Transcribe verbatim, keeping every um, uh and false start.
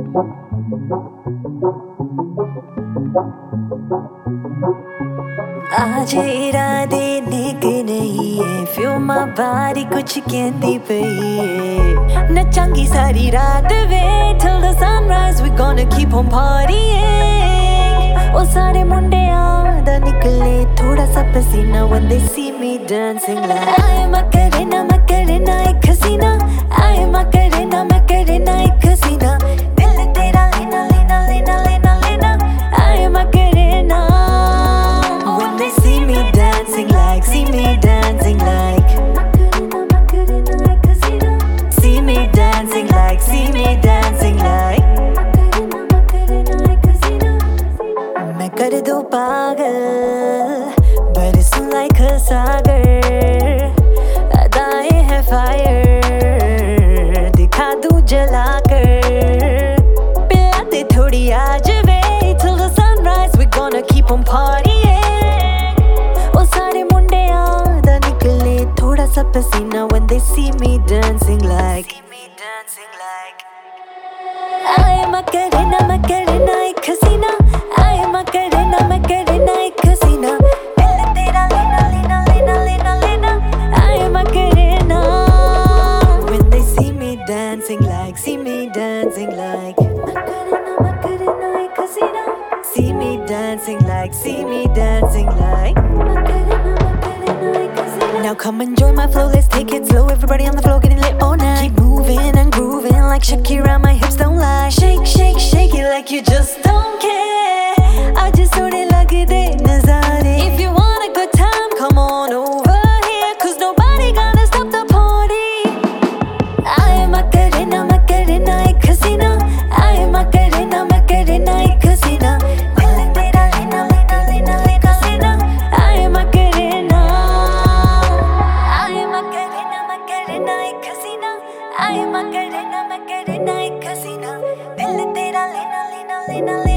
आज इरादे निक नहीं है feel my body कुछ कहती पई है नचांगी सारी रात वे till the sunrise we gonna keep on partying ओ सारे मुंडे आदा निकले थोड़ा सा पसीना when they see me dancing like I am a Macarena Macarena एक हसीना I am a Macarena Macarena एक हसीना दिल तेरा लेना लेना लेना लेना लेना I am a Macarena when they see me dancing like see me dancing like Macarena एक हसीना see me dancing like see me dancing like Macarena एक हसीना मैं कर दूं पागल बरसूं like a सागर अदाएं हैं fire दिखा दूं जलाकर पिला दे थोड़ी आज वे till the sunrise we gonna keep on partying ओ सारे मुंडे आदा निकले थोड़ा सा पसीना when they see me dancing like see me dancing like I am a Macarena Macarena एक हसीना I am a Macarena Macarena एक हसीना दिल तेरा लेना लेना लेना लेना लेना I am a Macarena when they see me dancing like see me dancing like Macarena Macarena एक हसीना see me dancing like see me dancing like Macarena Macarena एक हसीना Now come enjoy my flow let's take it slow everybody on the floor getting lit all night keep moving and grooving like Shakira my hips don't lie shake shake shake it like you just don't care आज सोने लगे दे नजारे if you want a good time come on over here cause nobody gonna stop the party I am a Macarena Macarena एक हसीना I am a Macarena Macarena एक हसीना दिल तेरा लेना लेना लेना लेना लेना I am a Macarena I am a Macarena Macarena एक हसीना I am a Macarena Macarena एक हसीना दिल तेरा लेना लेना लेना